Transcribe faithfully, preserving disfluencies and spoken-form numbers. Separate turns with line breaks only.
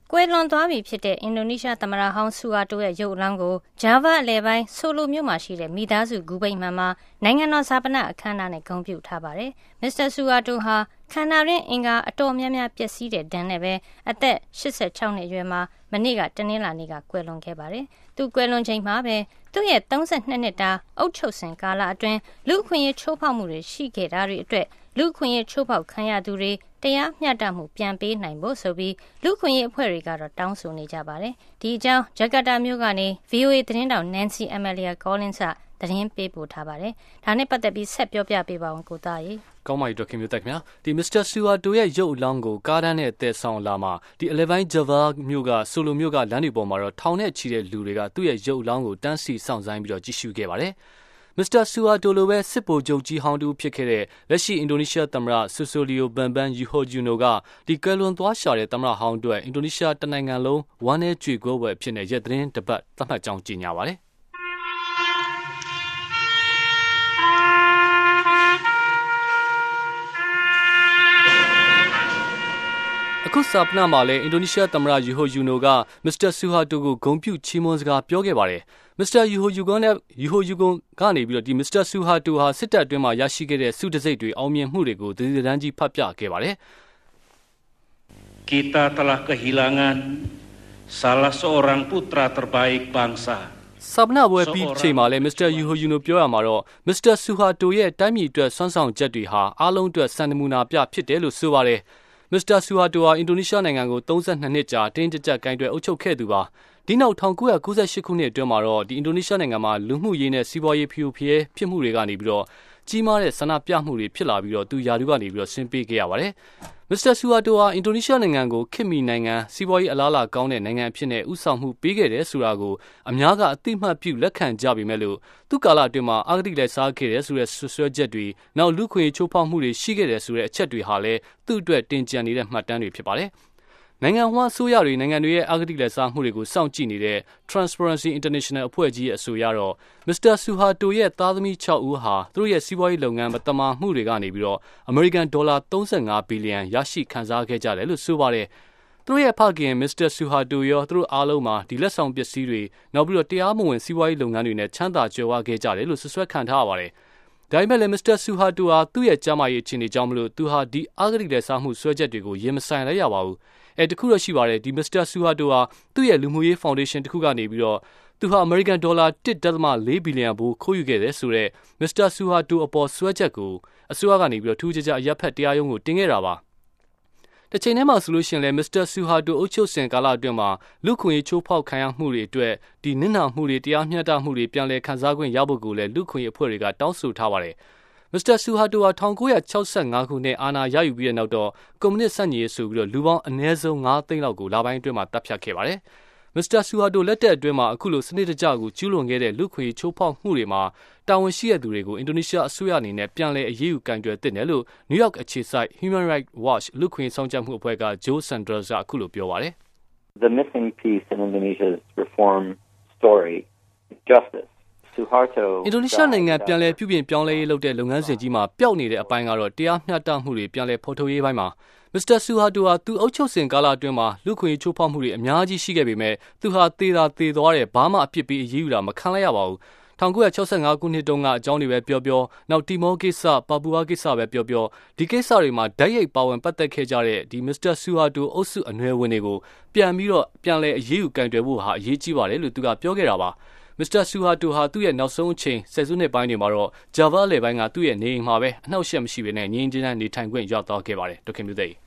ကွယ်လွန်သွားပြီဖြစ်တဲ့အင်ဒိုနီးရှားသမ္မတဟောင်းဆူဟာတိုရဲ့ရုပ်အလောင်းကိုဂျာဗားအလယ်ပိုင်းဆိုလိုမြို့မှာရှိတဲ့မိသားစုဂူပိတ်မှန်မှာနိုင်ငံတော်ဇာပနအခမ်းအနားနဲ့ဂုဏ်ပြုထားပါတယ်။မစ္စတာဆူဟာတိုဟာခန္ဓာရင်းအင်္ဂါအတော်များများပျက်စီးတဲ့ဒဏ်နဲ့ပဲအသက်၈၆နှစ်အရွယ်မှာမနေ့ကတနင်္လာနေ့ကကွယ်လွန်ခဲ့ပါတယ်။သူကွယ်လွန်ချိန်မှာပဲသူ့ရဲ့၃၂နှစ်တာအုပ်ချုပ်စဉ်ကာလအတွင်းလူအခွင့်အရေးချိုးဖောက်မှုတွေရှိခဲ့တာတွေအတွက်လူအခွင့်အရေးချိုးဖောက်ခံရသူတွေတရားမျှတမှုပြန်ပေးနိုင်ဖို့ဆိုပြီးလူခွင့်ရေးအဖွဲ့တွေကတော့တောင်းဆိုနေကြပါတယ်။ဒီအကြောင်းဂျကာတာမြို့ကနေ ဗွီအိုအေ သတင်းတောင် Nancy Amelia Collins ကသတင်းပေးပို့ထားပါတယ်။ဒါနဲ့ပတ်သက်ပြီးဆက်ပြောပြပေးပါအောင်ကိုသားရေ
။ကောင်းပါပြီဒေါက်ခင်မျိုးသက်ခင်ဗျာ။ဒီမစ္စတာဆူဟာတိုရဲ့ရုပ်အလောင်းကိုကားတန်းနဲ့တည်ဆောင်လာမှာဒီအလယ်ပိုင်းဂျဗာမြို့ကဆိုလိုမြို့ကလမ်းတွေပေါ်မှာတော့ထောင်နဲ့ချီတဲ့လူတွေကသူ့ရဲ့ရုပ်အလောင်းကိုတန်းစီစောင့်ဆိုင်းပြီးတော့ကြည့်ရှုခဲ့ပါတယ်။မစ္စတာဆူဟာတိုလိုပဲစစ်ဗိုလ်ချုပ်ကြီးဟောင်းတူဖြစ်ခဲ့တဲ့လက်ရှိအင်ဒိုနီးရှားသမ္မတဆူဆိုလီယိုဘန်ဘန်ယူဟိုဂျူနိုကဒီကွယ်လွန်သွားရှာတဲ့သမ္မတဟောင်းအတွက်အင်ဒိုနီးရှားတနိုင်ငံလုံးဝမ်းနည်းကြွေကိုးပွဲဖြစ်နေရက်သတင်းတစ်ပတ်သတ်မှတ်ကြောင်းကြေညာပါတယ်အခုစာပနာမှာလည်းအင်ဒိုနီးရှားသမ္မတယူဟိုယူနိုကမစ္စတာဆူဟာတိုကိုဂုဏ်ပြုချီးမွမ်းစကားပြောခဲ့ပါတယ်မစ္စတာယူဟိုယူဂွန်နဲ့ယူဟိုယူဂွန်ကနေပြီးတော့ဒီမစ္စတာဆူဟာတိုဟာစစ်တပ်အတွင်းမှာရရှိခဲ့တဲ့စုတစိတ်တွေအောင်မြင်မှုတွေကိုဒီဒီတန်းကြီးဖတ်ပြခဲ့ပါတယ်
Kita telah kehilangan salah seorang putra terbaik bangsa
စာပနာပွဲပြီးချိန်မှာလည်းမစ္စတာယူဟိုယူနိုပြောရမှာတော့မစ္စတာဆူဟာတိုရဲ့တိုင်းပြည်အတွက်ဆွမ်းဆောင်ချက်တွေဟာအားလုံးအတွက်စံနမူနာပြဖြစ်တယ်လို့ဆိုပါတယ်မစ္စတာဆူဟာတိုဟာအင်ဒိုနီးရှားနိုင်ငံကို၃၂နှစ်ကြာတင်းကြပ်ကြပ်ကိုင်တွယ်အုပ်ချုပ်ခဲ့သူပါဒီနောက်၁၉၉၈ခုနှစ်အတွင်းမှာတော့ဒီအင်ဒိုနီးရှားနိုင်ငံမှာလူမှုရေးနဲ့စီးပွားရေးဖျို့ဖျဲဖြစ်မှုတွေကနေပြီးတော့ကြီးမားတဲ့ဆန္ဒပြမှုတွေဖြစ်လာပြီးတော့သူယာတူကနေပြီးတော့ဆင်းပေးခဲ့ရပါတယ်မစ္စတာဆူဟာတိုဟာအင်ဒိုနီးရှားနိုင်ငံကိုခေတ်မီနိုင်ငံစီးပွားရေးအလားအလာကောင်းတဲ့နိုင်ငံအဖြစ်နဲ့ဥဆောင်မှုပေးခဲ့တယ်ဆိုတာကိုအများကအသိမှတ်ပြုလက်ခံကြပေမဲ့လို့သူ့ကာလအတွင်းမှာအာဂတိလိုက်စားခဲ့တယ်ဆိုတဲ့ဆွဆွဲချက်တွေနောက်လူခွင့်ချိုးဖောက်မှုတွေရှိခဲ့တယ်ဆိုတဲ့အချက်တွေဟာလည်းသူ့အတွက်တင်ကြံနေတဲ့မှတ်တမ်းတွေဖြစ်ပါတယ်နိုင်ငံဝန်းအစိုးရတွေနိုင်ငံတွေရဲ့အာဂတိလက်စားမှုတွေကိုစောင့်ကြည့်နေတဲ့ Transparency International အဖွဲ့ကြီးရဲ့အဆိုအရတော့မစ္စတာဆူဟာတိုရဲ့သားသမီး၆ဦးဟာသူတို့ရဲ့စီးပွားရေးလုပ်ငန်းမတမာမှုတွေကနေပြီးတော့အမေရိကန်ဒေါ်လာ၃၅ဘီလီယံရရှိခံစားခဲ့ကြတယ်လို့ဆိုပါတယ်သူတို့ရဲ့ဖခင်မစ္စတာဆူဟာတိုရောသူတို့အားလုံးမှာဒီလက်ဆောင်ပစ္စည်းတွေနောက်ပြီးတော့တရားမဝင်စီးပွားရေးလုပ်ငန်းတွေနဲ့ချမ်းသာကြွယ်ဝခဲ့ကြတယ်လို့ဆွဆွဲခံထားရပါတယ်ဒါပေမဲ့လည်းမစ္စတာဆူဟာတိုဟာသူ့ရဲ့ကျန်းမာရေးအခြေအနေကြောင့်မလို့သူဟာဒီအာဂတိလက်စားမှုဆွဲချက်တွေကိုရင်မဆိုင်လိုက်ရပါဘူးအဲတခုတော့ရှိပါတယ်ဒီမစ္စတာဆူဟာတိုဟာသူ့ရဲ့လူမှုရေးဖောင်ဒေးရှင်းတစ်ခုကနေပြီးတော့သူဟာအမေရိကန်ဒေါ်လာ၁.၄ဘီလီယံဘိုးခိုးယူခဲ့တယ်ဆိုတော့မစ္စတာဆူဟာတိုအပေါ်ဆွဲချက်ကိုအစိုးရကနေပြီးတော့ထူးခြားခြားအရက်ဖက်တရားရုံးကိုတင်ခဲ့တာပါတစ်ချိန်တည်းမှာဆိုလို့ရှိရင်လည်းမစ္စတာဆူဟာတိုအုပ်ချုပ်စဉ်ကာလအတွင်းမှာလူခွင့်ရေးချိုးဖောက်ခံရမှုတွေအတွက်ဒီနစ်နာမှုတွေတရားမျှတမှုတွေပြန်လည်ခံစားခွင့်ရဖို့ကိုလည်းလူခွင့်ရေးအဖွဲ့တွေကတောင်းဆိုထားပါတယ်မစ္စတာဆူဟာတိုဟာ၁၉၆၅ခုနှစ်အာဏာရယူပြီးတဲ့နောက်တော့ကွန်မြူနစ်ဆန့်ကျင်ရေးဆိုပြီးတော့လူပေါင်းအနည်းဆုံး၅သိန်းလောက်ကိုလပိုင်းအတွင်းမှာတပ်ဖြတ်ခဲ့ပါတယ်။မစ္စတာဆူဟာတိုလက်ထက်အတွင်းမှာအခုလိုစနစ်တကျကိုကျူးလွန်ခဲ့တဲ့လူခွင့်ချိုးဖောက်မှုတွေမှာတာဝန်ရှိတဲ့သူတွေကိုအင်ဒိုနီးရှားအစိုးရအနေနဲ့ပြန်လည်အရေးယူကင်တွယ်သင့်တယ်လို့နယူးယောက်အခြေစိုက် Human Rights Watch လူခွင့်ဆောင်ကြမှုအဖွဲ့က Joe Sanders ကအခုလိုပြောပါတယ်။
The missing piece in Indonesia's reform story is justice.
အင်ဒိုနီးရှားနိုင်ငံပြန်လည်ပြုပြင်ပြောင်းလဲရေးလုပ်တဲ့လုပ်ငန်းစဉ်ကြီးမှာပျောက်နေတဲ့အပိုင်းကတော့တရားမျှတမှုတွေပြန်လည်ဖော်ထုတ်ရေးပိုင်းမှာမစ္စတာဆူဟာတိုဟာသူအုပ်ချုပ်စဉ်ကာလအတွင်းမှာလူခွင့်ချိုးဖောက်မှုတွေအများကြီးရှိခဲ့ပေမဲ့သူဟာသေတာသေသွားတယ်ဘာမှအပြစ်ပေးအရေးယူတာမခံလိုက်ရပါဘူး၁၉၆၅ခုနှစ်တုန်းကအကြောင်းတွေပဲပြောပြောနောက်တီမောကိစ္စပါပူဝါကိစ္စပဲပြောပြောဒီကိစ္စတွေမှာဓာတ်ရိုက်ပါဝင်ပတ်သက်ခဲ့ကြတဲ့ဒီမစ္စတာဆူဟာတိုအုပ်စုအနွယ်ဝင်တွေကိုပြန်ပြီးတော့ပြန်လည်အရေးယူကင်တွယ်ဖို့ဟာအရေးကြီးပါတယ်လို့သူကပြောခဲ့တာပါမစ္စတာဆူဟာတိုဟာသူ့ရဲ့နောက်ဆုံးအချိန်ဆယ်စုနှစ်ပိုင်းတွေမှာတော့ဂျာဗားလေပိုင်းကသူ့ရဲ့နေအိမ်မှာပဲအနှောက်အယှက်မရှိဘဲနဲ့ငြိမ်းချမ်းနေထိုင်ခွင့်ရသွားခဲ့ပါတယ်ဒေါက်ခင်မျိုးသိ